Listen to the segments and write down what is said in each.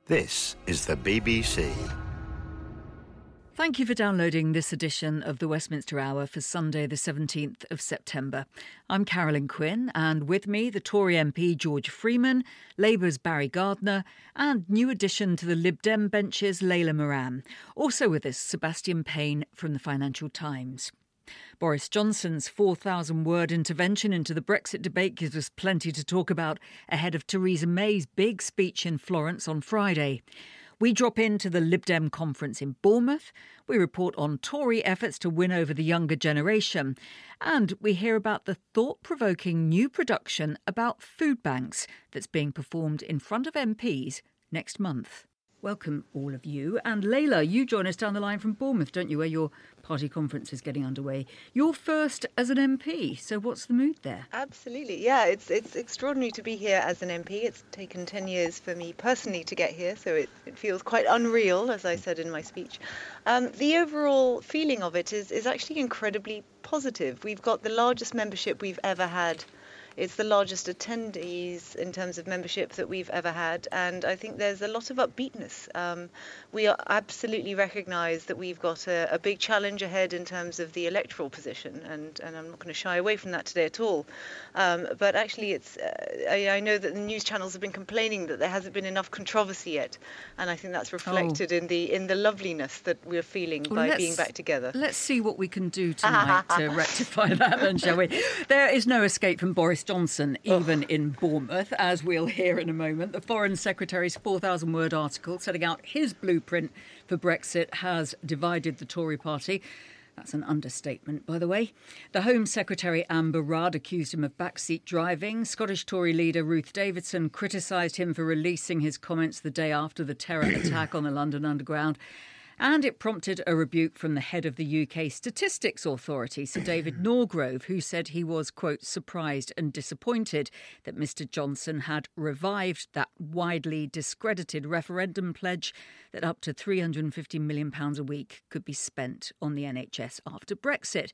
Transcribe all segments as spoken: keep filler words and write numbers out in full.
This is the B B C. Thank you for downloading this edition of the Westminster Hour for Sunday the seventeenth of September. I'm Carolyn Quinn, and with me the Tory M P George Freeman, Labour's Barry Gardiner, and new addition to the Lib Dem benches Layla Moran. Also with us, Sebastian Payne from the Financial Times. Boris Johnson's four thousand word intervention into the Brexit debate gives us plenty to talk about ahead of Theresa May's big speech in Florence on Friday. We drop into the Lib Dem conference in Bournemouth. We report on Tory efforts to win over the younger generation. And we hear about the thought-provoking new production about food banks that's being performed in front of M Ps next month. Welcome, all of you. And Layla, you join us down the line from Bournemouth, don't you, where your party conference is getting underway. You're first as an M P, so what's the mood there? Absolutely, yeah. It's it's extraordinary to be here as an M P. It's taken ten years for me personally to get here, so it, it feels quite unreal, as I said in my speech. Um, the overall feeling of it is, is actually incredibly positive. We've got the largest membership we've ever had. It's the largest attendees in terms of membership that we've ever had, and I think there's a lot of upbeatness. Um, we are absolutely recognise that we've got a, a big challenge ahead in terms of the electoral position, and, and I'm not going to shy away from that today at all. Um, but actually, it's uh, I, I know that the news channels have been complaining that there hasn't been enough controversy yet, and I think that's reflected oh. in the in the loveliness that we're feeling well, by being back together. Let's see what we can do tonight to rectify that, then, shall we? There is no escape from Boris Johnson, even oh. in Bournemouth, as we'll hear in a moment. The Foreign Secretary's four thousand word article setting out his blueprint for Brexit has divided the Tory party. That's an understatement, by the way. The Home Secretary Amber Rudd accused him of backseat driving. Scottish Tory leader Ruth Davidson criticised him for releasing his comments the day after the terror attack on the London Underground. And it prompted a rebuke from the head of the U K Statistics Authority, Sir David Norgrove, who said he was, quote, surprised and disappointed that Mr Johnson had revived that widely discredited referendum pledge that up to three hundred fifty million pounds a week could be spent on the N H S after Brexit.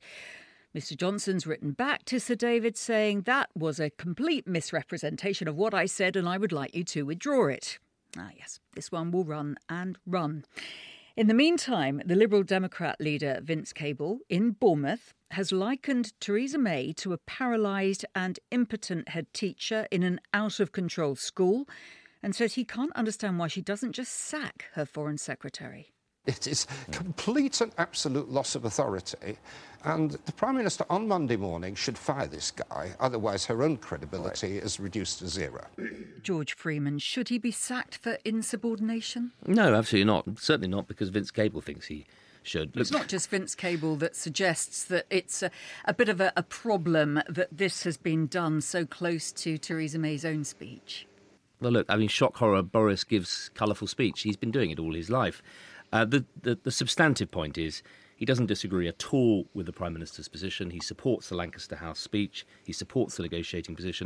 Mr Johnson's written back to Sir David saying that was a complete misrepresentation of what I said and I would like you to withdraw it. Ah, yes, this one will run and run. In the meantime, the Liberal Democrat leader Vince Cable in Bournemouth has likened Theresa May to a paralysed and impotent head teacher in an out-of-control school and says he can't understand why she doesn't just sack her Foreign Secretary. It is complete and absolute loss of authority, and the Prime Minister on Monday morning should fire this guy, otherwise her own credibility right. is reduced to zero. George Freeman, should he be sacked for insubordination? No, absolutely not. Certainly not because Vince Cable thinks he should. It's not just Vince Cable that suggests that it's a, a bit of a, a problem that this has been done so close to Theresa May's own speech. Well, look, I mean, shock horror, Boris gives colourful speech. He's been doing it all his life. Uh, the, the, the substantive point is he doesn't disagree at all with the Prime Minister's position. He supports the Lancaster House speech. He supports the negotiating position.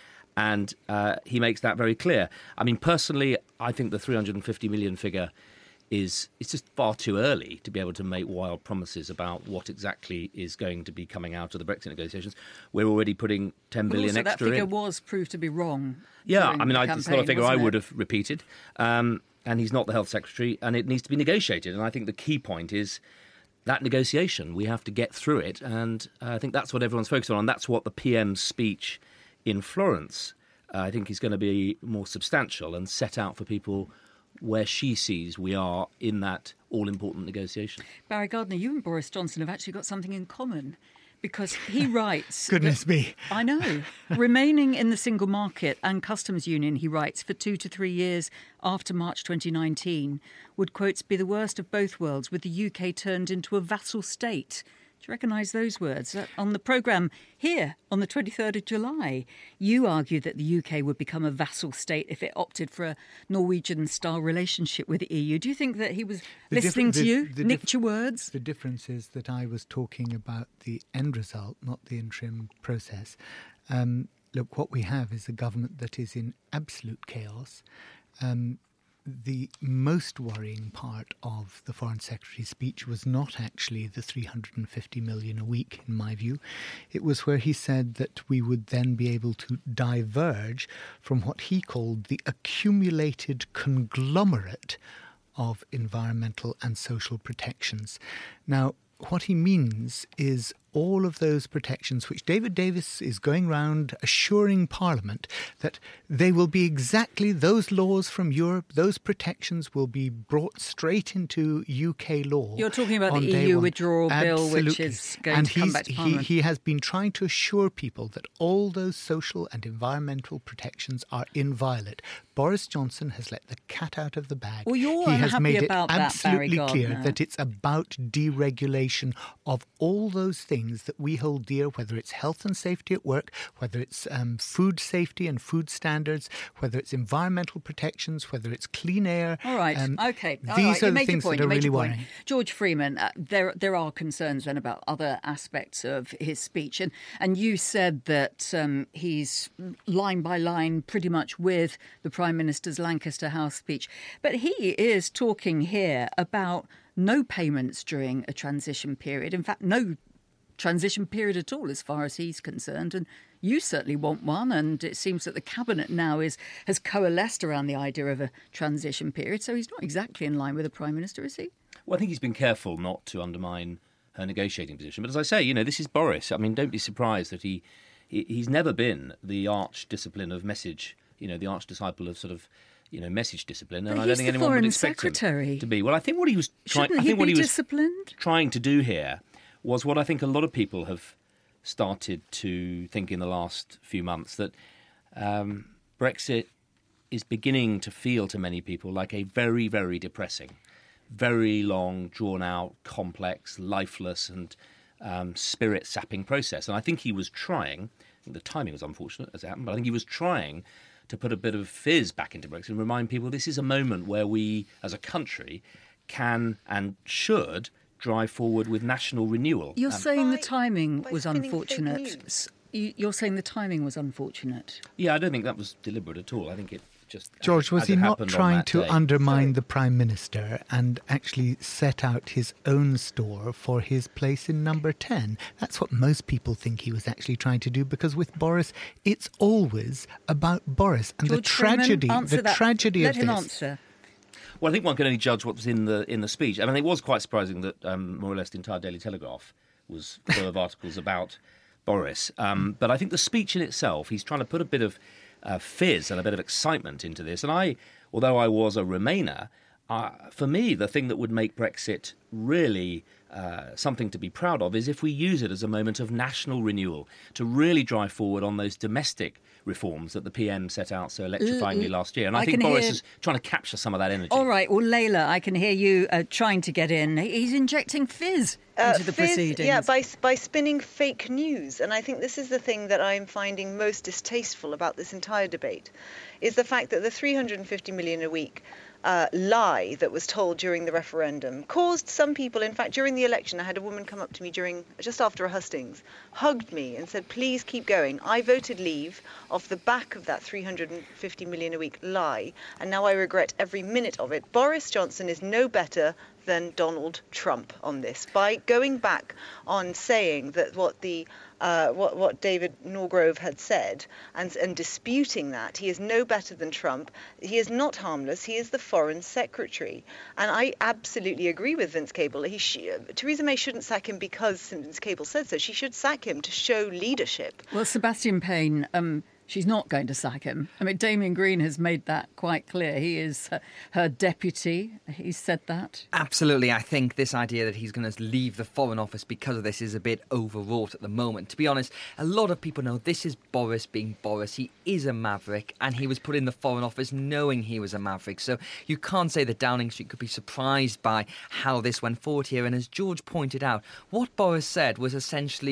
And uh, he makes that very clear. I mean, personally, I think the three hundred fifty million figure is it's just far too early to be able to make wild promises about what exactly is going to be coming out of the Brexit negotiations. We're already putting ten billion also extra in. That figure was proved to be wrong. Yeah, I mean, I, campaign, it's not a figure I it? would have repeated. Um, and he's not the Health Secretary, and it needs to be negotiated. And I think the key point is that negotiation. We have to get through it, and uh, I think that's what everyone's focused on, and that's what the P M's speech in Florence, uh, I think, is going to be more substantial and set out for people where she sees we are in that all-important negotiation. Barry Gardiner, you and Boris Johnson have actually got something in common, because he writes... Goodness that, me. I know. Remaining in the single market and customs union, he writes, for two to three years after March twenty nineteen would, quotes, be the worst of both worlds, with the U K turned into a vassal state. Do you recognise those words? On the programme here on the twenty-third of July, you argued that the U K would become a vassal state if it opted for a Norwegian-style relationship with the E U. Do you think that he was the listening diff- to the, you, the nicked diff- your words? The difference is that I was talking about the end result, not the interim process. Um, look, what we have is a government that is in absolute chaos. Um, the most worrying part of the Foreign Secretary's speech was not actually the three hundred fifty million a week, in my view. It was where he said that we would then be able to diverge from what he called the accumulated conglomerate of environmental and social protections. Now, what he means is all of those protections which David Davis is going round assuring Parliament that they will be exactly those laws from Europe, those protections will be brought straight into U K law. You're talking about the day E U one. withdrawal bill, which Absolutely. is going and to come he's, back to he, Parliament. he has been trying to assure people that all those social and environmental protections are inviolate. Boris Johnson has let the cat out of the bag. Well, you're he has unhappy made about it that, absolutely Barry clear Gardiner. that it's about deregulation of all those things that we hold dear, whether it's health and safety at work, whether it's um, food safety and food standards, whether it's environmental protections, whether it's clean air. All right, Um, okay. All these right. are you the made things your point. that are you made really your point. worrying. George Freeman, uh, there there are concerns then about other aspects of his speech, and and you said that um, he's line by line pretty much with the Prime Minister's Lancaster House speech, but he is talking here about no payments during a transition period. In fact, no transition period at all as far as he's concerned, and you certainly want one, and it seems that the cabinet now is has coalesced around the idea of a transition period, so he's not exactly in line with the Prime Minister, is he? Well, I think he's been careful not to undermine her negotiating position, but as I say, you know, this is Boris. I mean, don't be surprised that he, he he's never been the arch discipline of message, you know, the arch disciple of sort of, you know, message discipline, and But I don't he's think the anyone would Foreign expect Secretary. him to be. Well, I think what he was trying, Shouldn't I he think what be he was disciplined? trying to do here was what I think a lot of people have started to think in the last few months, that um, Brexit is beginning to feel to many people like a very, very depressing, very long, drawn-out, complex, lifeless and um, spirit-sapping process. And I think he was trying, I think the timing was unfortunate as it happened, but I think he was trying to put a bit of fizz back into Brexit and remind people this is a moment where we, as a country, can and should drive forward with national renewal. You're Um, saying the By- timing by was spinning fake unfortunate. news. S- you- You're saying the timing was unfortunate. Yeah, I don't think that was deliberate at all. I think it just... George, as was it he not happened on trying that to day. undermine Sorry. the Prime Minister and actually set out his own store for his place in number ten? That's what most people think he was actually trying to do, because with Boris, it's always about Boris. And George the tragedy, Freeman, answer the that. tragedy Let of him this... answer. Well, I think one can only judge what was in the in the speech. I mean, it was quite surprising that um, more or less the entire Daily Telegraph was full of articles about Boris. Um, but I think the speech in itself, he's trying to put a bit of uh, fizz and a bit of excitement into this. And I, although I was a Remainer, uh, for me, the thing that would make Brexit really uh, something to be proud of is if we use it as a moment of national renewal to really drive forward on those domestic reforms that the P M set out so electrifyingly last year. And I, I think can Boris hear- is trying to capture some of that energy. All right, well, Layla, I can hear you uh, trying to get in. He's injecting fizz Uh, into the fizz, proceedings. Yeah, by by spinning fake news, and I think this is the thing that I'm finding most distasteful about this entire debate, is the fact that the three hundred fifty million a week uh, lie that was told during the referendum caused some people. In fact, during the election, I had a woman come up to me during just after a hustings, hugged me and said, "Please keep going. I voted Leave off the back of that three hundred fifty million a week lie, and now I regret every minute of it." Boris Johnson is no better than Donald Trump on this by going back on saying that what the uh, what what David Norgrove had said and and disputing that. He is no better than Trump. He is not harmless. He is the Foreign Secretary, and I absolutely agree with Vince Cable. He sh- Theresa May shouldn't sack him because Vince Cable said so. She should sack him to show leadership. Well, Sebastian Payne, um, she's not going to sack him. I mean, Damien Green has made that quite clear. He is her, her deputy. He's said that. Absolutely. I think this idea that he's going to leave the Foreign Office because of this is a bit overwrought at the moment. To be honest, a lot of people know this is Boris being Boris. He is a maverick, and he was put in the Foreign Office knowing he was a maverick. So you can't say that Downing Street could be surprised by how this went forward here. And as George pointed out, what Boris said was essentially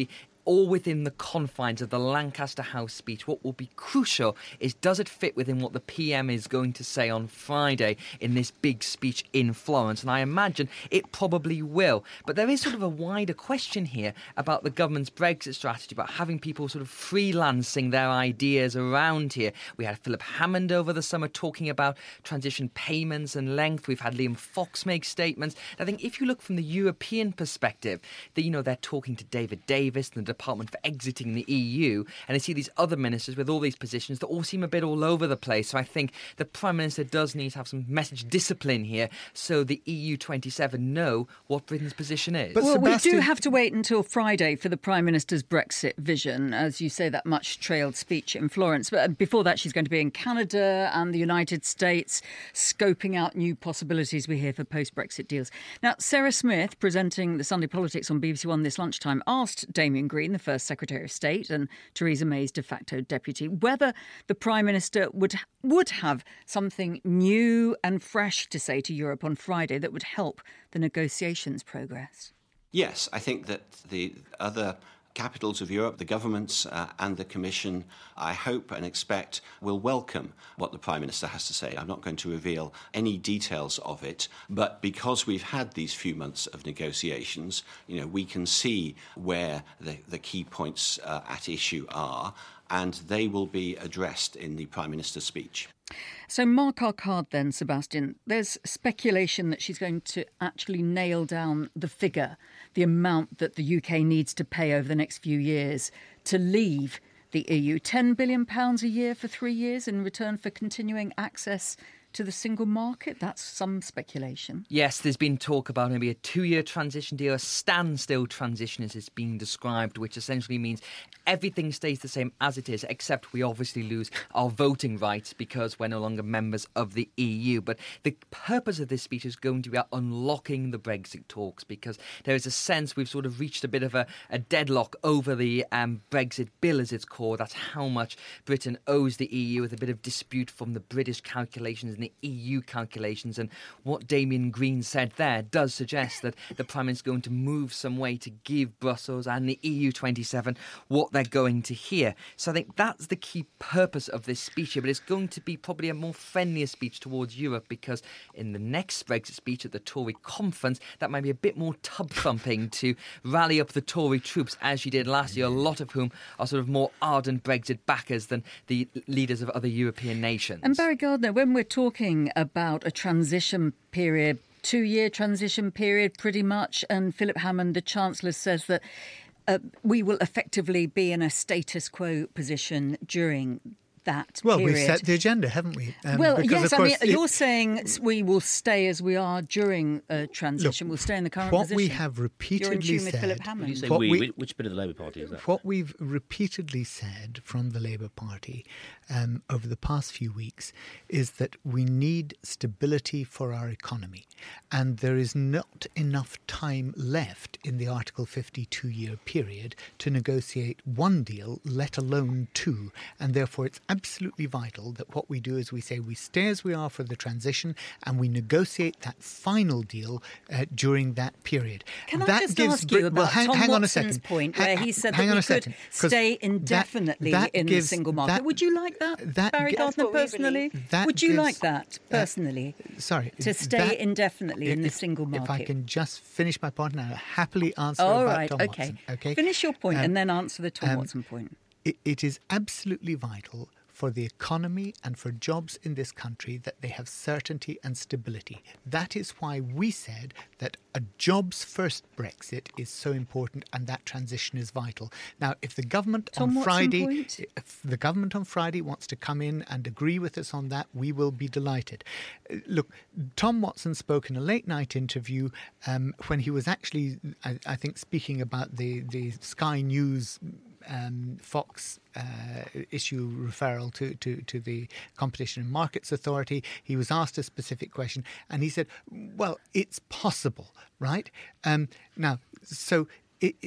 all within the confines of the Lancaster House speech. What will be crucial is, does it fit within what the P M is going to say on Friday in this big speech in Florence? And I imagine it probably will. But there is sort of a wider question here about the government's Brexit strategy, about having people sort of freelancing their ideas around here. We had Philip Hammond over the summer talking about transition payments and length. We've had Liam Fox make statements. I think if you look from the European perspective, that, you know, they're talking to David Davis and the Department for exiting the E U, and they see these other ministers with all these positions that all seem a bit all over the place. So I think the Prime Minister does need to have some message discipline here, so the E U twenty-seven know what Britain's position is. But well, Sebastian... we do have to wait until Friday for the Prime Minister's Brexit vision, as you say, that much-trailed speech in Florence. But before that, she's going to be in Canada and the United States, scoping out new possibilities we hear for post-Brexit deals. Now, Sarah Smith, presenting the Sunday Politics on B B C One this lunchtime, asked Damien Green, the first Secretary of State and Theresa May's de facto deputy, whether the Prime Minister would would have something new and fresh to say to Europe on Friday that would help the negotiations progress. Yes, I think that the other capitals of Europe, the governments uh, and the Commission, I hope and expect, will welcome what the Prime Minister has to say. I'm not going to reveal any details of it, but because we've had these few months of negotiations, you know, we can see where the, the key points uh, at issue are, and they will be addressed in the Prime Minister's speech. So mark our card then, Sebastian. There's speculation that she's going to actually nail down the figure, the amount that the U K needs to pay over the next few years to leave the E U. ten billion pounds a year for three years in return for continuing access to the single market. That's some speculation. Yes, there's been talk about maybe a two-year transition deal, a standstill transition as it's being described, which essentially means everything stays the same as it is, except we obviously lose our voting rights because we're no longer members of the E U. But the purpose of this speech is going to be about unlocking the Brexit talks, because there is a sense we've sort of reached a bit of a, a deadlock over the um, Brexit bill, as it's called. That's how much Britain owes the E U, with a bit of dispute from the British calculations and the E U calculations. And what Damien Green said there does suggest that the Prime Minister is going to move some way to give Brussels and the E U twenty-seven what they're going to hear. So I think that's the key purpose of this speech here, but it's going to be probably a more friendlier speech towards Europe, because in the next Brexit speech at the Tory conference, that might be a bit more tub-thumping to rally up the Tory troops, as she did last year, a lot of whom are sort of more ardent Brexit backers than the leaders of other European nations. And Barry Gardiner, when we're talking Talking about a transition period, two-year transition period pretty much, and Philip Hammond, the Chancellor, says that uh, we will effectively be in a status quo position during that well, period. We've set the agenda, haven't we? Um, well, because, yes, of course, I mean, it, you're saying we will stay as we are during a transition. Look, we'll stay in the current what position. We have repeatedly you're in tune said, with Philip Hammond. You say what we, we, which bit of the Labour Party is that? What we've repeatedly said from the Labour Party um, over the past few weeks is that we need stability for our economy, and there is not enough time left in the Article fifty-two year period to negotiate one deal, let alone two, and therefore it's absolutely vital that what we do is we say we stay as we are for the transition and we negotiate that final deal uh, during that period. Can that I just gives ask you Brit- about well, hang, Tom hang on a Watson's second. point, ha- where he said hang that on we a could second, stay indefinitely that, that in gives, the single market? That, would you like that, that Barry gi- Gardiner, what we personally? believe. That Would you gives- like that, personally? Uh, sorry. To stay that, indefinitely in the if, single market? If I can just finish my point, and I'll happily answer All about right, Tom okay. Watson. Okay. Finish your point Um, and then answer the Tom um, Watson point. It, it is absolutely vital for the economy and for jobs in this country that they have certainty and stability. That is why we said that a jobs-first Brexit is so important and that transition is vital. Now, if the government Tom on Watson Friday, point? if the government on Friday wants to come in and agree with us on that, we will be delighted. Uh, Look, Tom Watson spoke in a late-night interview um, when he was actually, I, I think, speaking about the, the Sky News Um, Fox uh, issue referral to, to, to the Competition and Markets Authority. He was asked a specific question and he said, well, it's possible, right? Um, now, so it, it,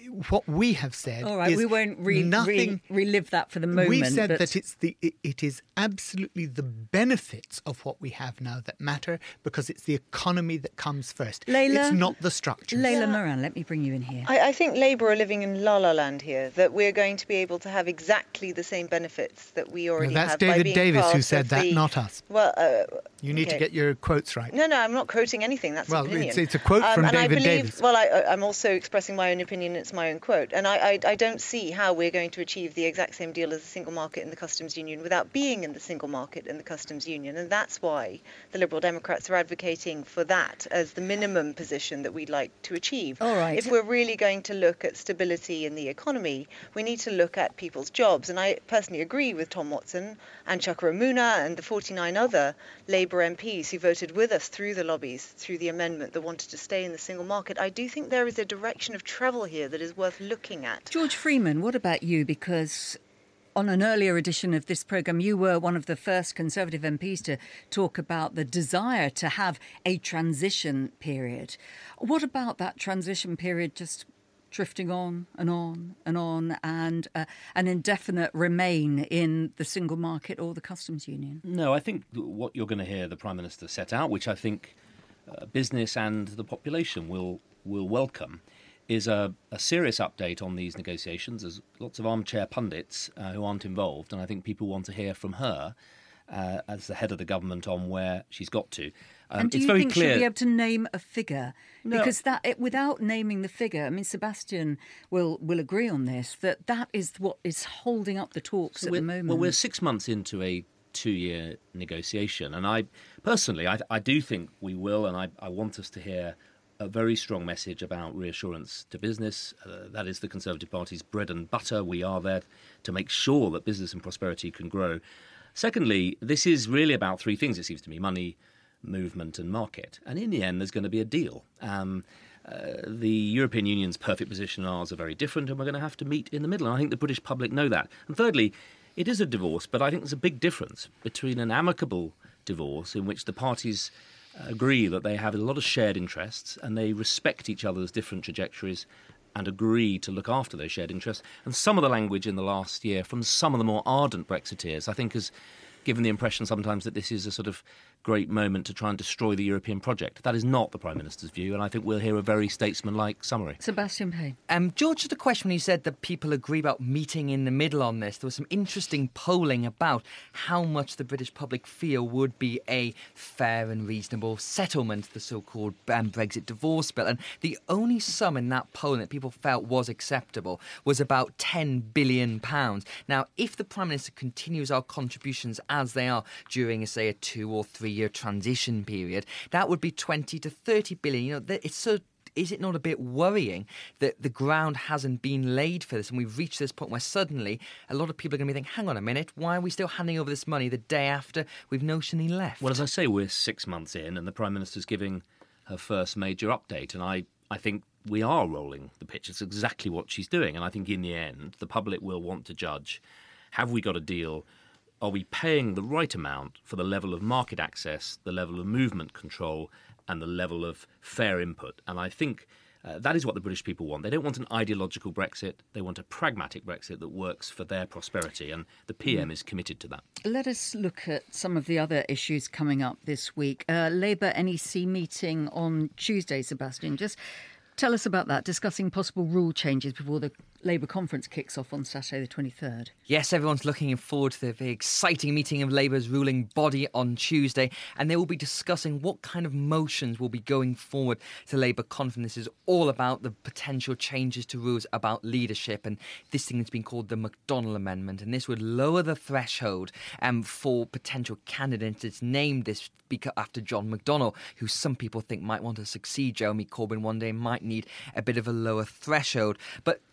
what we have said All right, is we won't re- nothing, re- relive that for the moment. We've said but... that it's the it, it is absolutely the benefits of what we have now that matter, because it's the economy that comes first. Layla, it's not the structure. Layla Yeah. Moran, let me bring you in here. I, I think Labour are living in la la land here, that we're going to be able to have exactly the same benefits that we already No, that's have. by David being Davis part who of said that, the- not us. Well, uh, You need okay. to get your quotes right. No, no, I'm not quoting anything. That's Well, an opinion. it's- it's a quote um, from and David I believe, Davis. Well, I, I'm also expressing my own opinion. It's my own quote, and I, I, I don't see how we're going to achieve the exact same deal as the single market and the customs union without being in the single market and the customs union, and that's why the Liberal Democrats are advocating for that as the minimum position that we'd like to achieve. All right. If we're really going to look at stability in the economy, we need to look at people's jobs, and I personally agree with Tom Watson and Chuka Umunna and the forty-nine other Labour M Ps who voted with us through the lobbies, through the amendment that wanted to stay in the single market. I do think there is a direction of travel here that is worth looking at. George Freeman, what about you? Because on an earlier edition of this programme, you were one of the first Conservative M Ps to talk about the desire to have a transition period. What about that transition period just drifting on and on and on and uh, an indefinite remain in the single market or the customs union? No, I think what you're going to hear the Prime Minister set out, which I think uh, business and the population will will welcome, is a, a serious update on these negotiations. There's lots of armchair pundits uh, who aren't involved, and I think people want to hear from her uh, as the head of the government on where she's got to. Um, and do it's you very think clear... she'll be able to name a figure? No. Because that, it, without naming the figure, I mean, Sebastian will will agree on this, that that is what is holding up the talks So at we're- the moment. Well, we're six months into a two-year negotiation, and I personally, I, I do think we will, and I, I want us to hear a very strong message about reassurance to business. Uh, that is the Conservative Party's bread and butter. We are there to make sure that business and prosperity can grow. Secondly, this is really about three things, it seems to me: money, movement and market. And in the end, there's going to be a deal. Um, uh, the European Union's perfect position and ours are very different, and we're going to have to meet in the middle. And I think the British public know that. And thirdly, it is a divorce, but I think there's a big difference between an amicable divorce in which the parties agree that they have a lot of shared interests and they respect each other's different trajectories and agree to look after those shared interests. And some of the language in the last year from some of the more ardent Brexiteers, I think, has given the impression sometimes that this is a sort of great moment to try and destroy the European project. That is not the Prime Minister's view, and I think we'll hear a very statesman-like summary. Sebastian Payne. Um, George, just a question when you said that people agree about meeting in the middle on this. There was some interesting polling about how much the British public feel would be a fair and reasonable settlement, the so-called um, Brexit divorce bill. And the only sum in that polling that people felt was acceptable was about ten billion pounds. Now, if the Prime Minister continues our contributions as they are during, say, a two or three year transition period, that would be twenty to thirty billion. You know, it's so. Is it not a bit worrying that the ground hasn't been laid for this, and we've reached this point where suddenly a lot of people are going to be thinking, hang on a minute, why are we still handing over this money the day after we've notionally left? Well, as I say, we're six months in and the Prime Minister's giving her first major update, and I, I think we are rolling the pitch. It's exactly what she's doing, and I think in the end the public will want to judge, have we got a deal? Are we paying the right amount for the level of market access, the level of movement control, and the level of fair input? And I think uh, that is what the British people want. They don't want an ideological Brexit. They want a pragmatic Brexit that works for their prosperity, and the P M mm. is committed to that. Let us look at some of the other issues coming up this week. Uh, Labour N E C meeting on Tuesday, Sebastian. Just tell us about that, discussing possible rule changes before the Labour conference kicks off on Saturday the twenty-third. Yes, everyone's looking forward to the very exciting meeting of Labour's ruling body on Tuesday, and they will be discussing what kind of motions will be going forward to Labour conference. This is all about the potential changes to rules about leadership, and this thing has been called the McDonnell Amendment, and this would lower the threshold um, for potential candidates. It's named this speaker after John McDonnell, who some people think might want to succeed Jeremy Corbyn one day, might need a bit of a lower threshold. But there's been a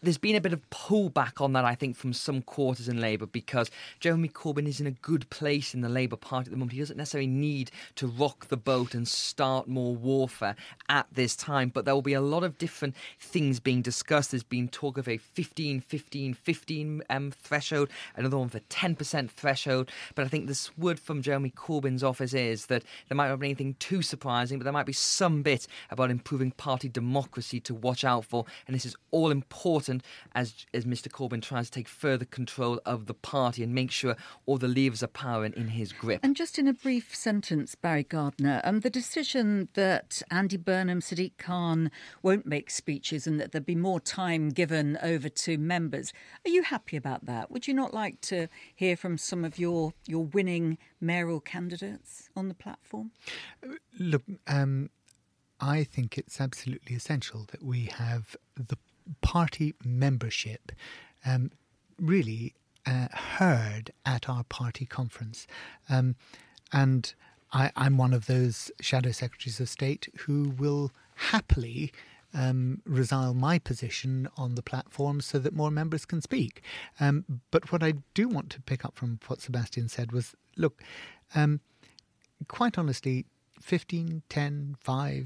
bit of pullback on that, I think, from some quarters in Labour, because Jeremy Corbyn is in a good place in the Labour Party at the moment. He doesn't necessarily need to rock the boat and start more warfare at this time, but there will be a lot of different things being discussed. There's been talk of a fifteen fifteen fifteen um, threshold, another one for ten percent threshold, but I think this word from Jeremy Corbyn's office is that there might not be anything too surprising, but there might be some bit about improving party democracy to watch out for, and this is all important as as Mr Corbyn tries to take further control of the party and make sure all the levers of power in his grip. And just in a brief sentence, Barry Gardiner, um, the decision that Andy Burnham, Sadiq Khan won't make speeches and that there'll be more time given over to members, are you happy about that? Would you not like to hear from some of your, your winning mayoral candidates on the platform? Look, um, I think it's absolutely essential that we have the party membership um, really uh, heard at our party conference. Um, and I, I'm one of those shadow secretaries of state who will happily um, resile my position on the platform so that more members can speak. Um, but what I do want to pick up from what Sebastian said was, look, um, quite honestly, fifteen, ten, five,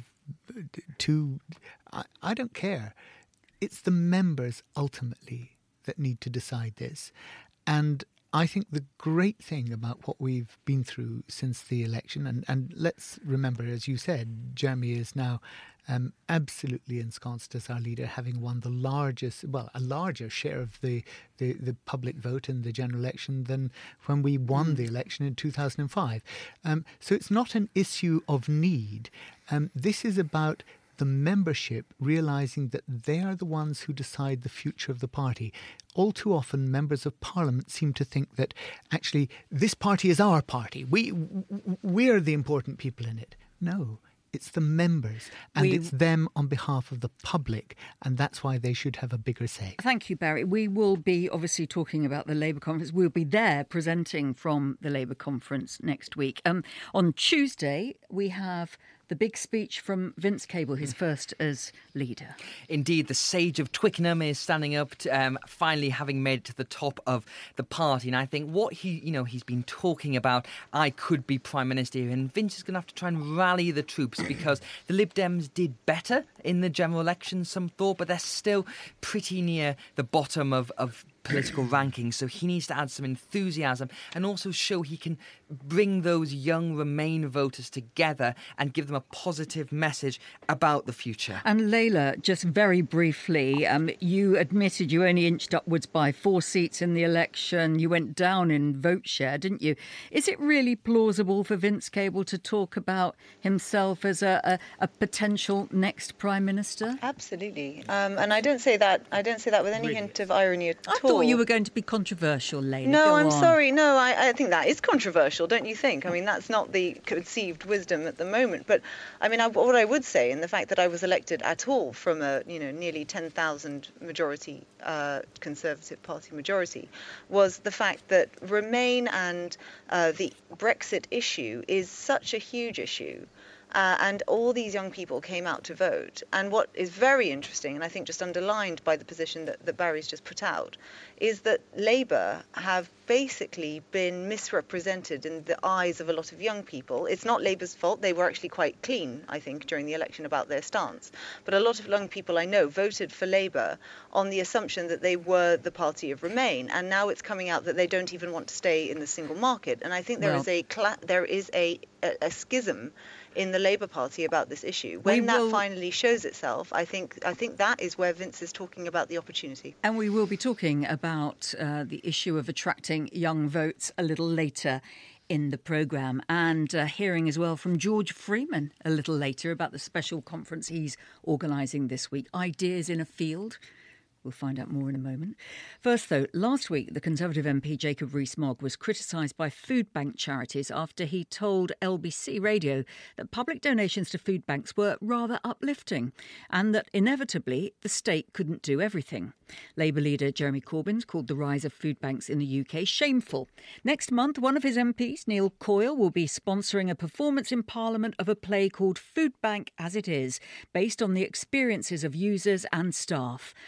two, I, I don't care. It's the members ultimately that need to decide this. And I think the great thing about what we've been through since the election, and, and let's remember, as you said, Jeremy is now um, absolutely ensconced as our leader, having won the largest, well, a larger share of the, the, the public vote in the general election than when we won mm. the election in two thousand five. Um, so it's not an issue of need. Um, this is about the membership realising that they are the ones who decide the future of the party. All too often, members of parliament seem to think that actually this party is our party. We, we're the important people in it. No, it's the members, and we, it's them on behalf of the public, and that's why they should have a bigger say. Thank you, Barry. We will be obviously talking about the Labour conference. We'll be there presenting from the Labour conference next week. Um, on Tuesday, we have the big speech from Vince Cable, his first as leader. Indeed, the sage of Twickenham is standing up, to, um, finally having made it to the top of the party. And I think what he, you know, he's been talking about, I could be Prime Minister here, and Vince is going to have to try and rally the troops because the Lib Dems did better in the general election, some thought, but they're still pretty near the bottom of, of political rankings, so he needs to add some enthusiasm and also show he can bring those young Remain voters together and give them a positive message about the future. And Layla, just very briefly, um, you admitted you only inched upwards by four seats in the election. You went down in vote share, didn't you? Is it really plausible for Vince Cable to talk about himself as a, a, a potential next Prime Minister? Absolutely, um, and I don't say that. I don't say that with any really? hint of irony at I all. I thought you were going to be controversial, Layla. No, Go I'm on. sorry. No, I, I think that is controversial, don't you think? I mean, that's not the conceived wisdom at the moment. But I mean, I, what I would say, in the fact that I was elected at all from a you know nearly ten thousand majority uh, Conservative Party majority, was the fact that Remain and uh, the Brexit issue is such a huge issue. Uh, and all these young people came out to vote. And what is very interesting, and I think just underlined by the position that, that Barry's just put out, is that Labour have basically been misrepresented in the eyes of a lot of young people. It's not Labour's fault. They were actually quite clean, I think, during the election about their stance. But a lot of young people I know voted for Labour on the assumption that they were the party of Remain. And now it's coming out that they don't even want to stay in the single market. And I think there well, is a cla- there is a, a, a schism in the Labour Party about this issue. When that finally shows itself, I think I think that is where Vince is talking about the opportunity. And we will be talking about uh, the issue of attracting young votes a little later in the programme, and uh, hearing as well from George Freeman a little later about the special conference he's organising this week, Ideas in a Field. We'll find out more in a moment. First, though, last week, the Conservative M P Jacob Rees-Mogg was criticised by food bank charities after he told L B C Radio that public donations to food banks were rather uplifting and that, inevitably, the state couldn't do everything. Labour leader Jeremy Corbyn's called the rise of food banks in the U K shameful. Next month, one of his M Ps, Neil Coyle, will be sponsoring a performance in Parliament of a play called Food Bank as It Is, based on the experiences of users and staff. Writer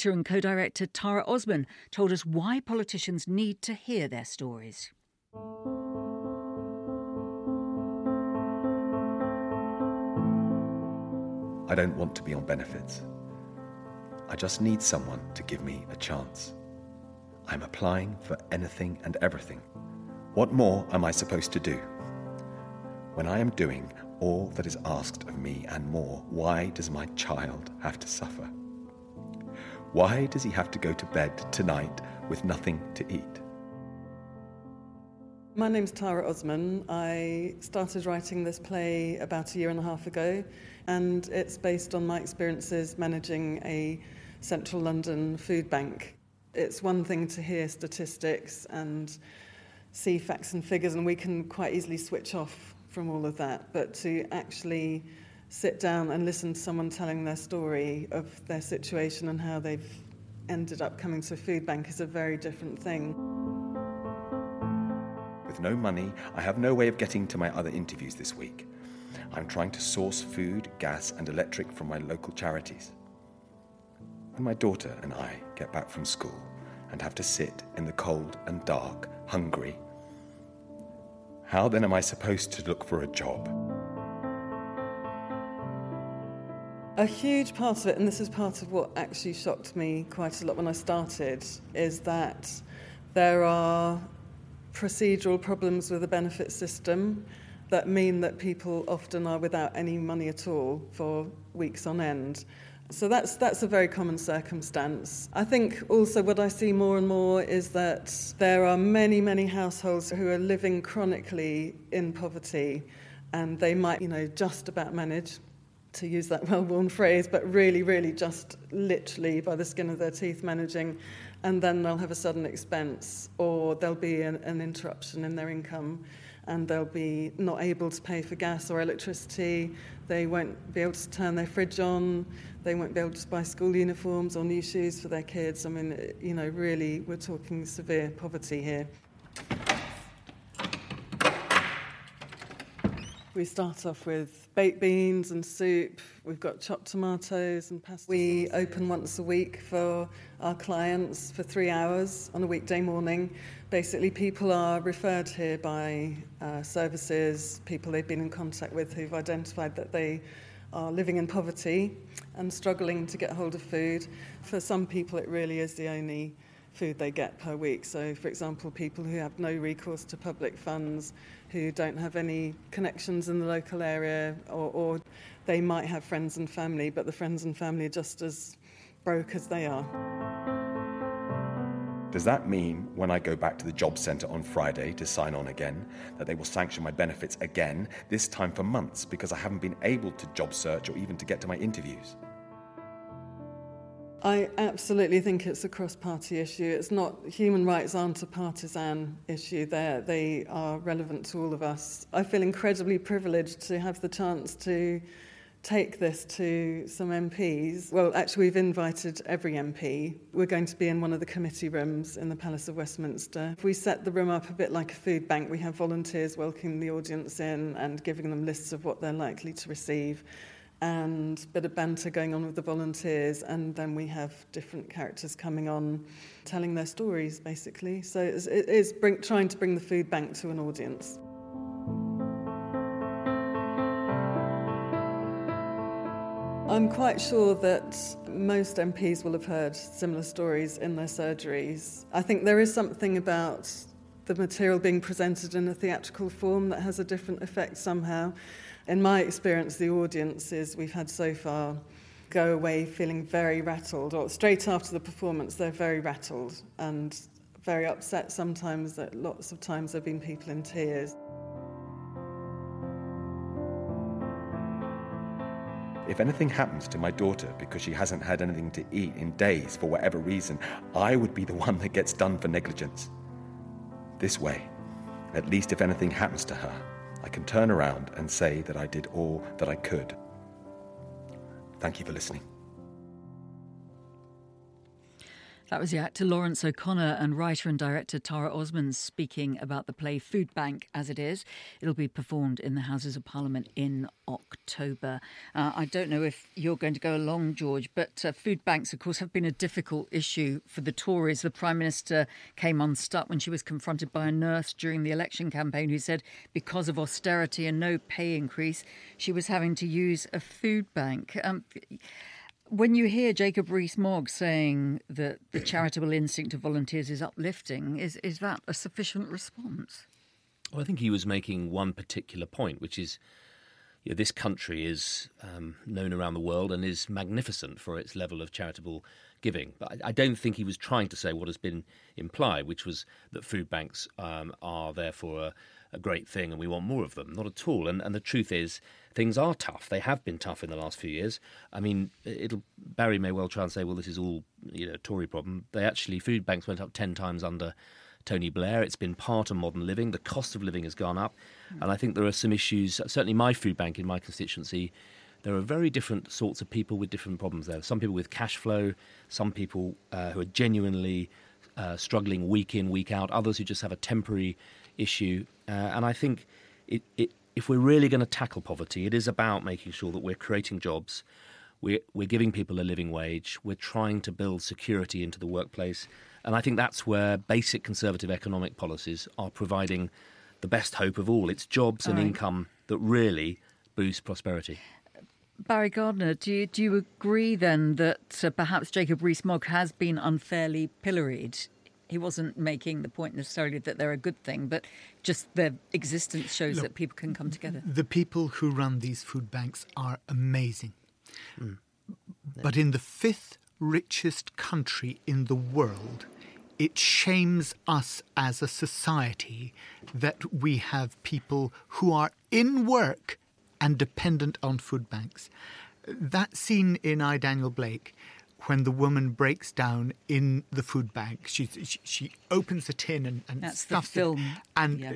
Writer and co-director Tara Osman told us why politicians need to hear their stories. I don't want to be on benefits. I just need someone to give me a chance. I'm applying for anything and everything. What more am I supposed to do? When I am doing all that is asked of me and more, why does my child have to suffer? Why does he have to go to bed tonight with nothing to eat? My name's Tara Osman. I started writing this play about a year and a half ago, and it's based on my experiences managing a central London food bank. It's one thing to hear statistics and see facts and figures, and we can quite easily switch off from all of that, but to actually sit down and listen to someone telling their story of their situation and how they've ended up coming to a food bank is a very different thing. With no money, I have no way of getting to my other interviews this week. I'm trying to source food, gas and electric from my local charities. When my daughter and I get back from school and have to sit in the cold and dark, hungry, how then am I supposed to look for a job? A huge part of it, and this is part of what actually shocked me quite a lot when I started, is that there are procedural problems with the benefit system that mean that people often are without any money at all for weeks on end. So that's that's a very common circumstance. I think also what I see more and more is that there are many, many households who are living chronically in poverty, and they might, you know, just about manage, to use that well-worn phrase, but really, really just literally by the skin of their teeth managing, and then they'll have a sudden expense, or there'll be an, an interruption in their income, and they'll be not able to pay for gas or electricity. They won't be able to turn their fridge on. They won't be able to buy school uniforms or new shoes for their kids. I mean, you know, really, we're talking severe poverty here. We start off with baked beans and soup. We've got chopped tomatoes and pasta. We open once a week for our clients for three hours on a weekday morning. Basically, people are referred here by uh, services, people they've been in contact with who've identified that they are living in poverty and struggling to get hold of food. For some people, it really is the only food they get per week. So, for example, people who have no recourse to public funds, who don't have any connections in the local area, or, or they might have friends and family, but the friends and family are just as broke as they are. Does that mean when I go back to the job centre on Friday to sign on again, that they will sanction my benefits again, this time for months, because I haven't been able to job search or even to get to my interviews? I absolutely think it's a cross-party issue. It's not, human rights aren't a partisan issue. They're, they are relevant to all of us. I feel incredibly privileged to have the chance to take this to some M Ps. Well, actually, we've invited every M P. We're going to be in one of the committee rooms in the Palace of Westminster. If we set the room up a bit like a food bank, we have volunteers welcoming the audience in and giving them lists of what they're likely to receive, and a bit of banter going on with the volunteers, and then we have different characters coming on telling their stories, basically. So it is bring, trying to bring the food bank to an audience. I'm quite sure that most M Ps will have heard similar stories in their surgeries. I think there is something about the material being presented in a theatrical form that has a different effect somehow. In my experience, the audiences we've had so far go away feeling very rattled, or straight after the performance, they're very rattled and very upset sometimes. That lots of times there have been people in tears. If anything happens to my daughter because she hasn't had anything to eat in days for whatever reason, I would be the one that gets done for negligence. This way, at least if anything happens to her, I can turn around and say that I did all that I could. Thank you for listening. That was the actor Lawrence O'Connor and writer and director Tara Osmond speaking about the play Food Bank As It Is. It'll be performed in the Houses of Parliament in October. Uh, I don't know if you're going to go along, George, but uh, food banks, of course, have been a difficult issue for the Tories. The Prime Minister came unstuck when she was confronted by a nurse during the election campaign who said because of austerity and no pay increase, she was having to use a food bank. Um, When you hear Jacob Rees-Mogg saying that the charitable instinct of volunteers is uplifting, is, is that a sufficient response? Well, I think he was making one particular point, which is you know, this country is um, known around the world and is magnificent for its level of charitable giving. But I, I don't think he was trying to say what has been implied, which was that food banks um, are therefore a, a great thing and we want more of them. Not at all. And, and the truth is, things are tough. They have been tough in the last few years. I mean, it'll Barry may well try and say, well, this is all, you know, a Tory problem. They actually, food banks went up ten times under Tony Blair. It's been part of modern living. The cost of living has gone up. And I think there are some issues, certainly my food bank in my constituency, there are very different sorts of people with different problems there. Some people with cash flow, some people uh, who are genuinely uh, struggling week in, week out, others who just have a temporary issue. Uh, and I think it, it if we're really going to tackle poverty, it is about making sure that we're creating jobs, we're, we're giving people a living wage, we're trying to build security into the workplace. And I think that's where basic Conservative economic policies are providing the best hope of all. It's jobs and right. income that really boost prosperity. Barry Gardiner, do you, do you agree then that uh, perhaps Jacob Rees-Mogg has been unfairly pilloried? He wasn't making the point necessarily that they're a good thing, but just their existence shows Look, that people can come together. The people who run these food banks are amazing. Mm. But in the fifth richest country in the world, it shames us as a society that we have people who are in work and dependent on food banks. That scene in I, Daniel Blake, when the woman breaks down in the food bank, she she, she opens the tin and, and That's stuffs the film. it. And yeah.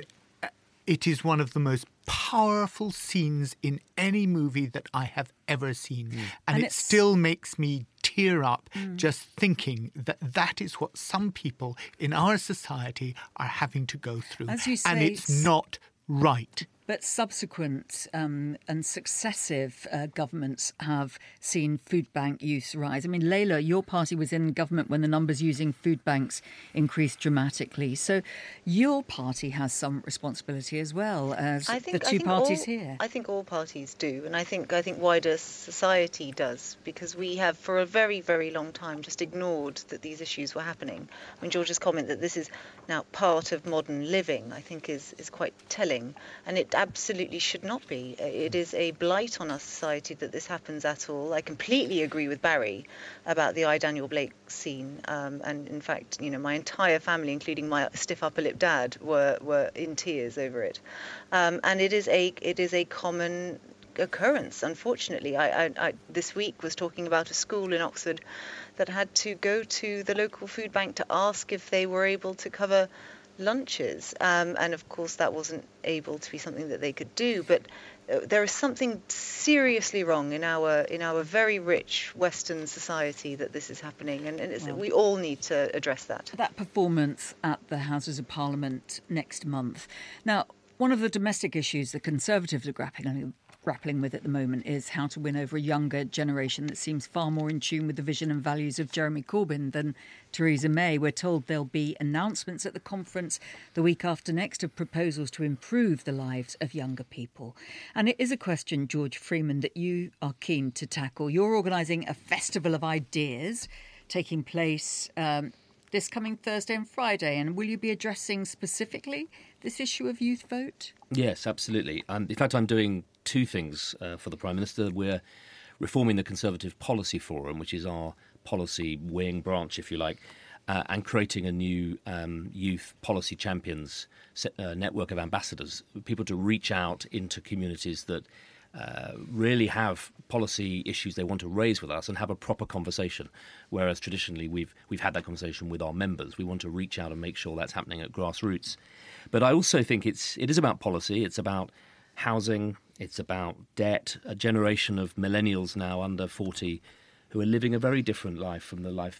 it is one of the most powerful scenes in any movie that I have ever seen. Mm. And, and it still makes me tear up mm. just thinking that that is what some people in our society are having to go through. As you say, and it's not right. But subsequent um, and successive uh, governments have seen food bank use rise. I mean, Layla, your party was in government when the numbers using food banks increased dramatically. So your party has some responsibility as well as I think, the two I think parties all, here. I think all parties do, and I think I think wider society does, because we have for a very, very long time just ignored that these issues were happening. I mean, George's comment that this is now part of modern living, I think, is, is quite telling, and it absolutely should not be. It is a blight on our society that this happens at all. I completely agree with Barry about the I, Daniel Blake scene. Um, and in fact, you know, my entire family, including my stiff upper lip dad, were, were in tears over it. Um, and it is a it is a common occurrence, unfortunately. I, I, I this week was talking about a school in Oxford that had to go to the local food bank to ask if they were able to cover lunches, um, and of course that wasn't able to be something that they could do. But uh, there is something seriously wrong in our in our very rich Western society that this is happening, and, and it's, well, we all need to address that. That performance at the Houses of Parliament next month. Now, one of the domestic issues the Conservatives are grappling grappling with at the moment is how to win over a younger generation that seems far more in tune with the vision and values of Jeremy Corbyn than Theresa May. We're told there'll be announcements at the conference the week after next of proposals to improve the lives of younger people. And it is a question, George Freeman, that you are keen to tackle. You're organising a festival of ideas taking place um, this coming Thursday and Friday. And will you be addressing specifically this issue of youth vote? Yes, absolutely. Um, in fact, I'm doing two things uh, for the Prime Minister. We're reforming the Conservative Policy Forum, which is our policy wing branch, if you like, uh, and creating a new um, youth policy champions uh, network of ambassadors, people to reach out into communities that uh, really have policy issues they want to raise with us and have a proper conversation, whereas traditionally we've we've had that conversation with our members. We want to reach out and make sure that's happening at grassroots. But I also think it's it is about policy. It's about housing. It's about debt. A generation of millennials now under forty who are living a very different life from the life that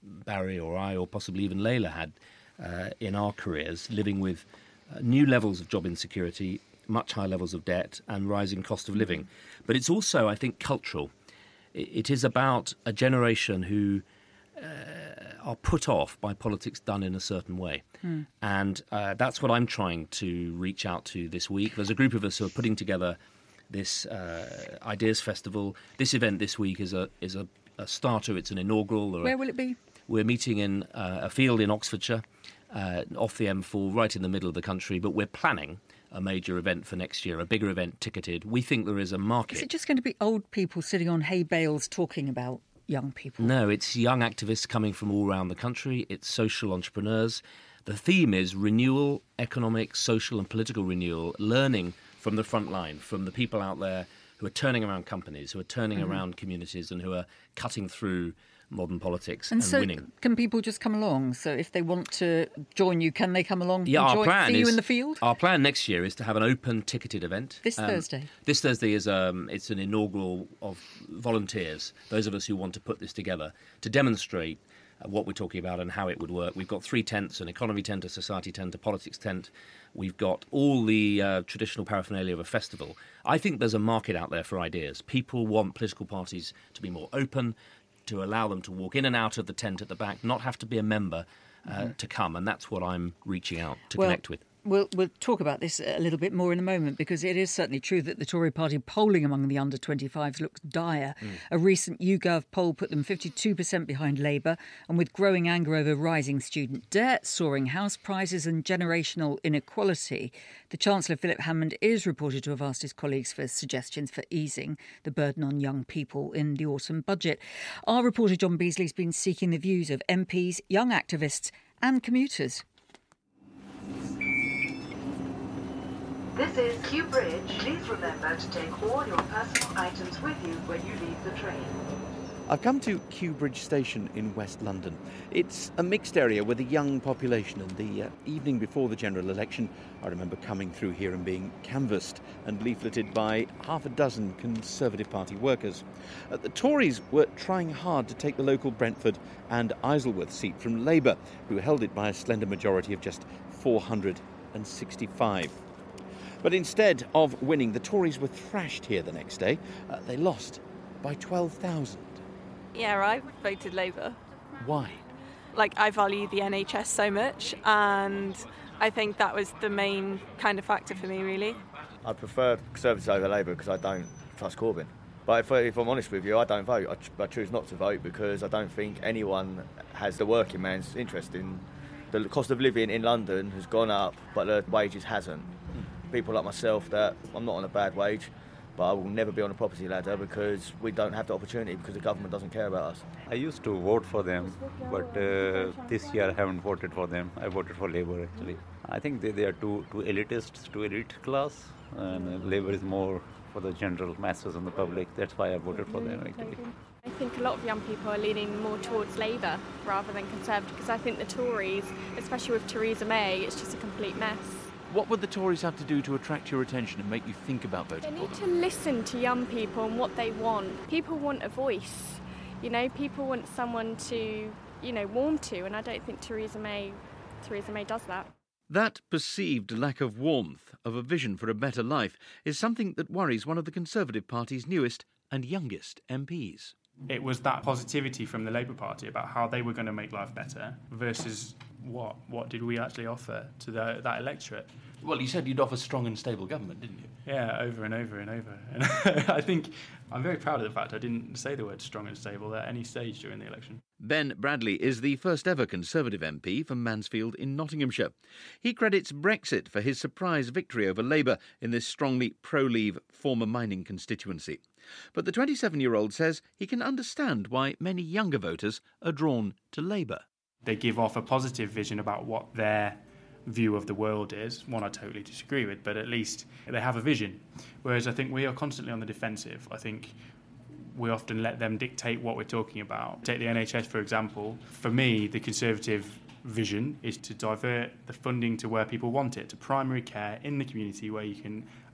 Barry or I or possibly even Layla had uh, in our careers, living with uh, new levels of job insecurity, much higher levels of debt and rising cost of living. But it's also, I think, cultural. It, it is about a generation who uh, are put off by politics done in a certain way. Mm. And uh, that's what I'm trying to reach out to this week. There's a group of us who are putting together this uh, Ideas Festival. This event this week is a is a, a starter. It's an inaugural. Where will it be? We're meeting in uh, a field in Oxfordshire, uh, off the M four, right in the middle of the country. But we're planning a major event for next year, a bigger event ticketed. We think there is a market. Is it just going to be old people sitting on hay bales talking about young people? No, it's young activists coming from all around the country. It's social entrepreneurs. The theme is renewal, economic, social and political renewal, learning from the front line, from the people out there who are turning around companies, who are turning mm-hmm. around communities and who are cutting through modern politics and, and so winning. Can people just come along? So if they want to join you, can they come along yeah, and our join, plan see is, you in the field? Our plan next year is to have an open ticketed event. This um, Thursday? This Thursday is um, it's an inaugural of volunteers, those of us who want to put this together, to demonstrate uh, what we're talking about and how it would work. We've got three tents, an economy tent, a society tent, a politics tent. We've got all the uh, traditional paraphernalia of a festival. I think there's a market out there for ideas. People want political parties to be more open, to allow them to walk in and out of the tent at the back, not have to be a member uh, mm-hmm. to come. And that's what I'm reaching out to well, connect with. We'll, we'll talk about this a little bit more in a moment, because it is certainly true that the Tory party polling among the under twenty-fives looks dire. Mm. A recent YouGov poll put them fifty-two percent behind Labour, and with growing anger over rising student debt, soaring house prices and generational inequality, the Chancellor, Philip Hammond, is reported to have asked his colleagues for suggestions for easing the burden on young people in the autumn budget. Our reporter John Beasley has been seeking the views of M Ps, young activists and commuters. This is Kew Bridge. Please remember to take all your personal items with you when you leave the train. I've come to Kew Bridge Station in West London. It's a mixed area with a young population, and the uh, evening before the general election, I remember coming through here and being canvassed and leafleted by half a dozen Conservative Party workers. Uh, the Tories were trying hard to take the local Brentford and Isleworth seat from Labour, who held it by a slender majority of just four hundred sixty-five. But instead of winning, the Tories were thrashed here the next day. Uh, they lost by twelve thousand. Yeah, I voted Labour. Why? Like, I value the N H S so much, and I think that was the main kind of factor for me, really. I prefer Conservatives over Labour because I don't trust Corbyn. But if, if I'm honest with you, I don't vote. I, ch- I choose not to vote because I don't think anyone has the working man's interest in... The cost of living in London has gone up, but the wages hasn't. People like myself, that I'm not on a bad wage, but I will never be on a property ladder because we don't have the opportunity because the government doesn't care about us. I used to vote for them, but uh, this year I haven't voted for them. I voted for Labour, actually. I think they, they are too, too elitist, too elite class, and uh, Labour is more for the general masses and the public. That's why I voted for them, actually. I think a lot of young people are leaning more towards Labour rather than Conservative, because I think the Tories, especially with Theresa May, it's just a complete mess. What would the Tories have to do to attract your attention and make you think about voting for them? They need to listen to young people and what they want. People want a voice. You know, people want someone to, you know, warm to, and I don't think Theresa May, Theresa May does that. That perceived lack of warmth, of a vision for a better life, is something that worries one of the Conservative Party's newest and youngest M Ps. It was that positivity from the Labour Party about how they were going to make life better versus what what did we actually offer to the, that electorate. Well, you said you'd offer strong and stable government, didn't you? Yeah, over and over and over. And I think I'm very proud of the fact I didn't say the word strong and stable at any stage during the election. Ben Bradley is the first ever Conservative M P from Mansfield in Nottinghamshire. He credits Brexit for his surprise victory over Labour in this strongly pro-Leave former mining constituency. But the twenty-seven-year-old says he can understand why many younger voters are drawn to Labour. They give off a positive vision about what their view of the world is, one I totally disagree with, but at least they have a vision. Whereas I think we are constantly on the defensive. I think we often let them dictate what we're talking about. Take the N H S, for example. For me, the Conservative vision is to divert the funding to where people want it, to primary care in the community where you can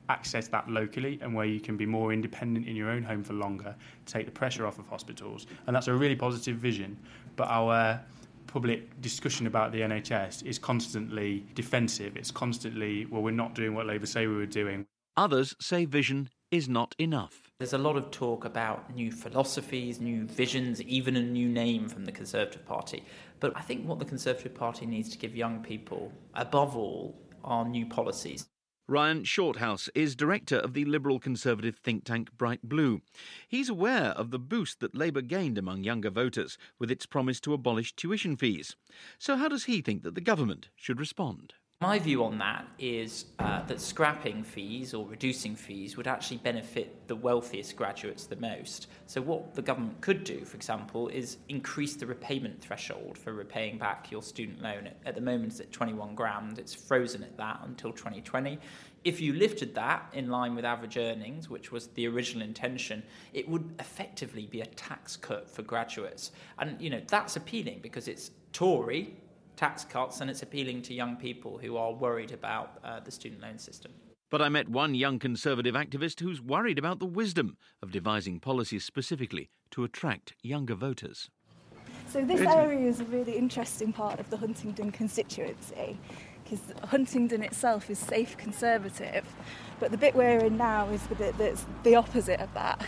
access that locally and where you can be more independent in your own home for longer, take the pressure off of hospitals. And that's a really positive vision. But our public discussion about the N H S is constantly defensive. It's constantly, well, we're not doing what Labour say we were doing. Others say vision is not enough. There's a lot of talk about new philosophies, new visions, even a new name from the Conservative Party. But I think what the Conservative Party needs to give young people, above all, are new policies. Ryan Shorthouse is director of the Liberal Conservative think tank Bright Blue. He's aware of the boost that Labour gained among younger voters with its promise to abolish tuition fees. So how does he think that the government should respond? My view on that is uh, that scrapping fees or reducing fees would actually benefit the wealthiest graduates the most. So what the government could do, for example, is increase the repayment threshold for repaying back your student loan. At, at the moment it's at twenty-one grand. It's frozen at that until twenty twenty. If you lifted that in line with average earnings, which was the original intention, it would effectively be a tax cut for graduates. And, you know, that's appealing because it's Tory tax cuts, and it's appealing to young people who are worried about uh, the student loan system. But I met one young Conservative activist who's worried about the wisdom of devising policies specifically to attract younger voters. So this area is a really interesting part of the Huntingdon constituency, because Huntingdon itself is safe Conservative, but the bit we're in now is the bit that's the opposite of that.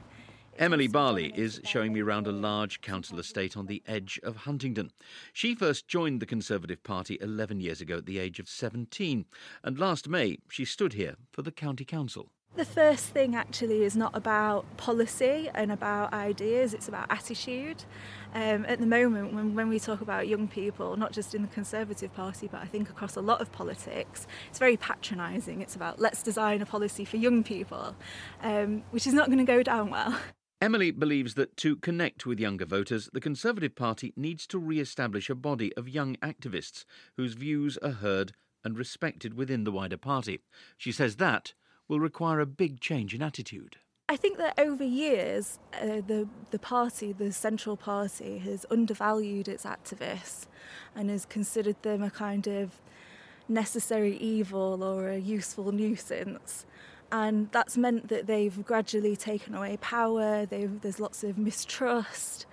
Emily Barley is showing me around a large council estate on the edge of Huntingdon. She first joined the Conservative Party eleven years ago at the age of seventeen, and last May she stood here for the county council. The first thing actually is not about policy and about ideas, it's about attitude. Um, at the moment, when, when we talk about young people, not just in the Conservative Party, but I think across a lot of politics, it's very patronising. It's about let's design a policy for young people, um, which is not going to go down well. Emily believes that to connect with younger voters, the Conservative Party needs to re-establish a body of young activists whose views are heard and respected within the wider party. She says that will require a big change in attitude. I think that over years, uh, the the party, the Central Party, has undervalued its activists and has considered them a kind of necessary evil or a useful nuisance. And that's meant that they've gradually taken away power, they've, there's lots of mistrust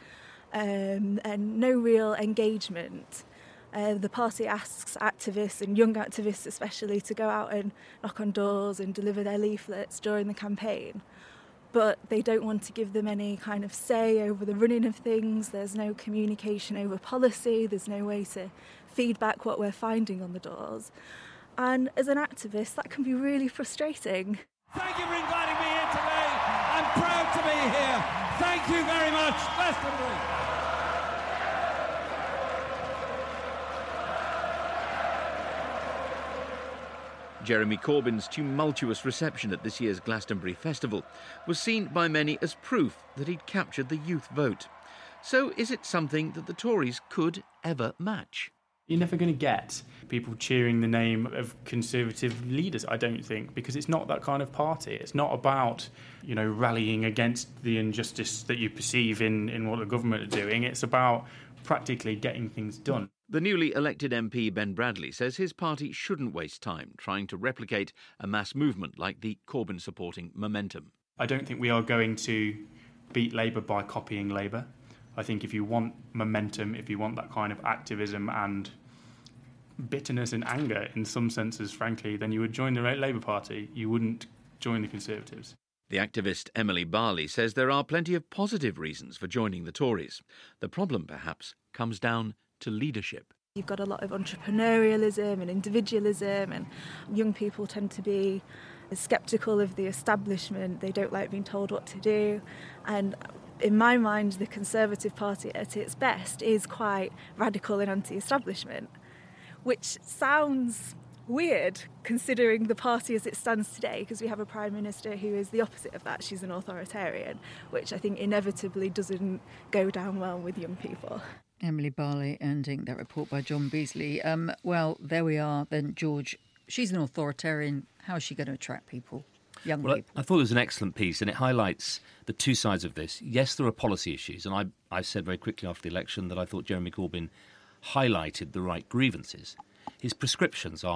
um, and no real engagement. Uh, the party asks activists, and young activists especially, to go out and knock on doors and deliver their leaflets during the campaign. But they don't want to give them any kind of say over the running of things. There's no communication over policy. There's no way to feedback what we're finding on the doors. And as an activist, that can be really frustrating. Thank you for inviting me here today. I'm proud to be here. Thank you very much, Glastonbury. Jeremy Corbyn's tumultuous reception at this year's Glastonbury Festival was seen by many as proof that he'd captured the youth vote. So is it something that the Tories could ever match? You're never going to get people cheering the name of Conservative leaders, I don't think, because it's not that kind of party. It's not about, you know, rallying against the injustice that you perceive in, in what the government are doing. It's about practically getting things done. The newly elected M P Ben Bradley says his party shouldn't waste time trying to replicate a mass movement like the Corbyn-supporting Momentum. I don't think we are going to beat Labour by copying Labour. I think if you want momentum, if you want that kind of activism and bitterness and anger in some senses, frankly, then you would join the Labour Party. You wouldn't join the Conservatives. The activist Emily Barley says there are plenty of positive reasons for joining the Tories. The problem, perhaps, comes down to leadership. You've got a lot of entrepreneurialism and individualism, and young people tend to be sceptical of the establishment. They don't like being told what to do. And in my mind, the Conservative Party at its best is quite radical and anti-establishment, which sounds weird considering the party as it stands today, because we have a Prime Minister who is the opposite of that. She's an authoritarian, which I think inevitably doesn't go down well with young people. Emily Barley ending that report by John Beasley. Um, well, there we are then, George. She's an authoritarian. How is she going to attract people? Young well, people. I thought it was an excellent piece, and it highlights the two sides of this. Yes, there are policy issues, and I, I said very quickly after the election that I thought Jeremy Corbyn highlighted the right grievances. His prescriptions are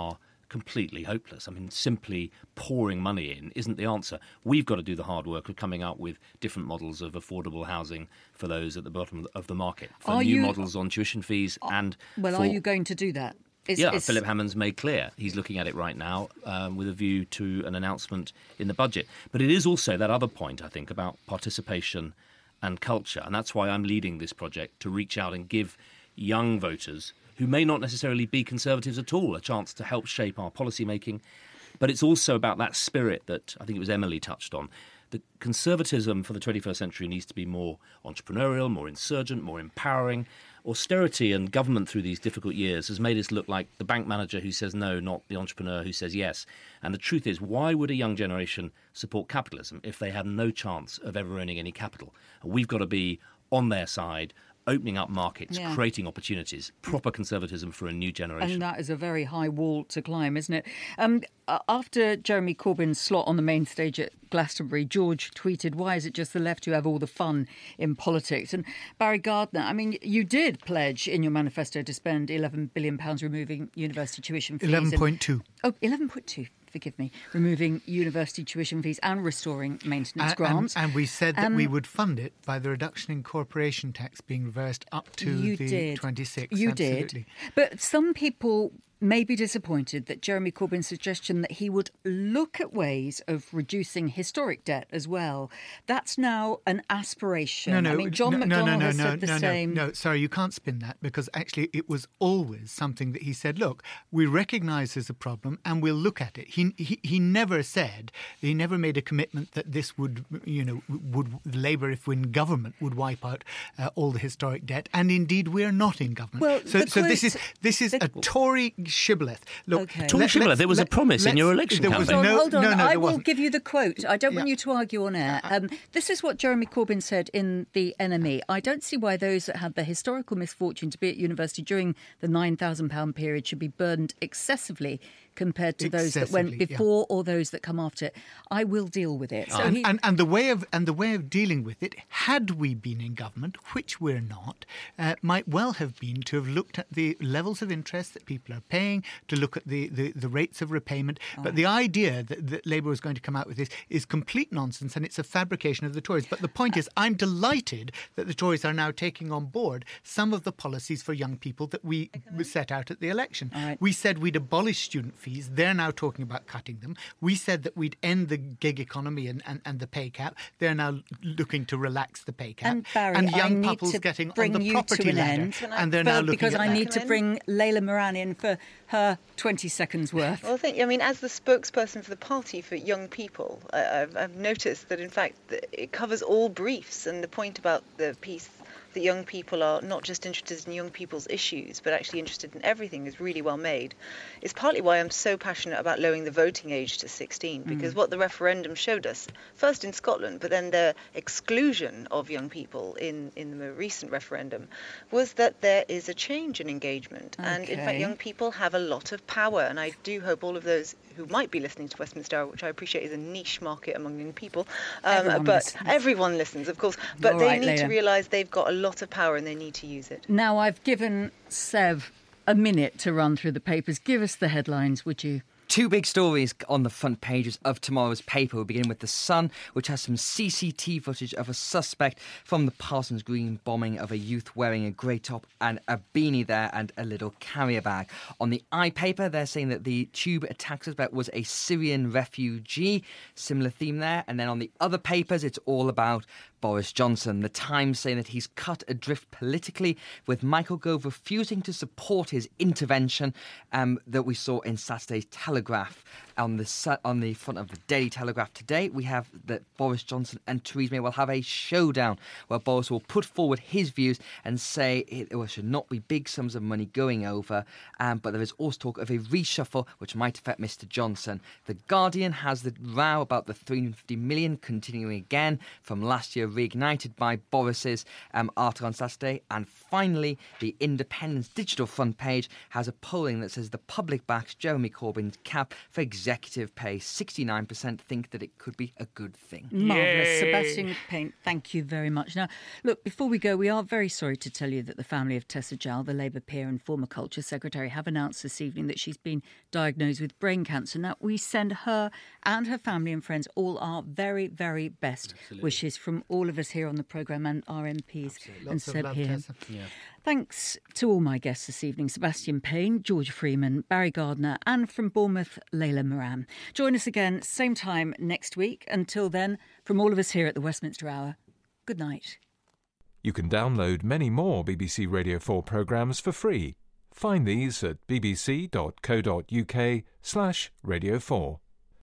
completely hopeless. I mean, simply pouring money in isn't the answer. We've got to do the hard work of coming up with different models of affordable housing for those at the bottom of the market, for Are new you- models on tuition fees and Well, for... are you going to do that? Is- yeah, is- Philip Hammond's made clear he's looking at it right now um, with a view to an announcement in the budget. But it is also that other point, I think, about participation and culture. And that's why I'm leading this project, to reach out and give young voters who may not necessarily be Conservatives at all a chance to help shape our policy making. But it's also about that spirit that I think it was Emily touched on. The conservatism for the twenty-first century needs to be more entrepreneurial, more insurgent, more empowering. Austerity and government through these difficult years has made us look like the bank manager who says no, not the entrepreneur who says yes. And the truth is, why would a young generation support capitalism if they had no chance of ever earning any capital? And we've got to be on their side, opening up markets, Yeah. creating opportunities, proper conservatism for a new generation. And that is a very high wall to climb, isn't it? Um, uh, after Jeremy Corbyn's slot on the main stage at Glastonbury, George tweeted, "Why is it just the left who have all the fun in politics?" And Barry Gardner, I mean, you did pledge in your manifesto to spend eleven billion pounds removing university tuition fees. eleven and- point two. Oh, eleven point two. Forgive me, removing university tuition fees and restoring maintenance And- grants. And, and we said that Um, we would fund it by the reduction in corporation tax being reversed up to you the did. twenty-six. You Absolutely. did. But some people may be disappointed that Jeremy Corbyn's suggestion that he would look at ways of reducing historic debt as well. That's now an aspiration. No, no, I mean, John no, McDonnell no, no, has no, said the no, same. No, no, sorry, you can't spin that, because actually it was always something that he said, look, we recognise there's a problem and we'll look at it. He, he he never said, he never made a commitment that this would, you know, would Labour, if we're in government, would wipe out uh, all the historic debt. And indeed, we're not in government. Well, so the so this quote- is this is a Tory shibboleth. Look, Okay. Tory let- shibboleth, let's- there was a let- promise in let's- your election there was campaign. Hold on, no- hold on. no, no, I there will wasn't. give you the quote. I don't want Yeah. you to argue on air. Um, this is what Jeremy Corbyn said in The N M E. "I don't see why those that had the historical misfortune to be at university during the nine thousand pounds period should be burdened excessively compared to those that went Excessively, yeah. before or those that come after it. I will deal with it." So and, he- and, and the way of and the way of dealing with it, had we been in government, which we're not, uh, might well have been to have looked at the levels of interest that people are paying, to look at the, the, the rates of repayment. But the idea that, that Labour was going to come out with this is complete nonsense, and it's a fabrication of the Tories. But the point is, I'm delighted that the Tories are now taking on board some of the policies for young people that we set out at the election. We said we'd abolish student fees. They're now talking about cutting them. We said that we'd end the gig economy and, and, and the pay cap. They're now looking to relax the pay cap. And Barry, and young I need couples to getting bring on the you property to an ladder. end, And they're now but looking because at I that. need to bring Layla Moran in for her twenty seconds worth. Well, I think, I mean, as the spokesperson for the party for young people, I, I've, I've noticed that, in fact, that it covers all briefs. And the point about the piece that young people are not just interested in young people's issues, but actually interested in everything is really well made. It's partly why I'm so passionate about lowering the voting age to sixteen, because Mm. what the referendum showed us, first in Scotland, but then the exclusion of young people in, in the more recent referendum, was that there is a change in engagement. And in fact, Okay. young people have a lot of power. And I do hope all of those who might be listening to Westminster Hour, which I appreciate is a niche market among young people, um, Everyone but listens. everyone listens, of course. But All they right, need to Leila. realise they've got a lot of power and they need to use it. Now, I've given Sev a minute to run through the papers. Give us the headlines, would you? Two big stories on the front pages of tomorrow's paper. We begin with The Sun, which has some C C T V footage of a suspect from the Parsons Green bombing of a youth wearing a grey top and a beanie there and a little carrier bag. On the I paper, they're saying that the tube attack suspect was a Syrian refugee. Similar theme there. And then on the other papers, it's all about Boris Johnson. The Times saying that he's cut adrift politically, with Michael Gove refusing to support his intervention um, that we saw in Saturday's Telegraph. On the su- on the front of the Daily Telegraph today, we have that Boris Johnson and Theresa May will have a showdown where Boris will put forward his views and say it, it should not be big sums of money going over, um, but there is also talk of a reshuffle which might affect Mister Johnson. The Guardian has the row about the three hundred fifty million continuing again from last year, reignited by Boris's um, article on Saturday. And finally, the Independent's digital front page has a polling that says the public backs Jeremy Corbyn's cap for executive executive pay, sixty-nine percent think that it could be a good thing. Marvellous. Sebastian Payne, thank you very much. Now, look, before we go, we are very sorry to tell you that the family of Tessa Jowell, the Labour peer and former Culture Secretary, have announced this evening that she's been diagnosed with brain cancer. Now, we send her and her family and friends all our very, very best Absolutely. wishes from all of us here on the programme and our M Ps Absolutely. and Lots of Seb love, here. Tessa. Yeah. Thanks to all my guests this evening, Sebastian Payne, George Freeman, Barry Gardner, and from Bournemouth, Layla Moran. Join us again, same time next week. Until then, from all of us here at the Westminster Hour, good night. You can download many more B B C Radio four programmes for free. Find these at bbc.co.uk slash Radio four.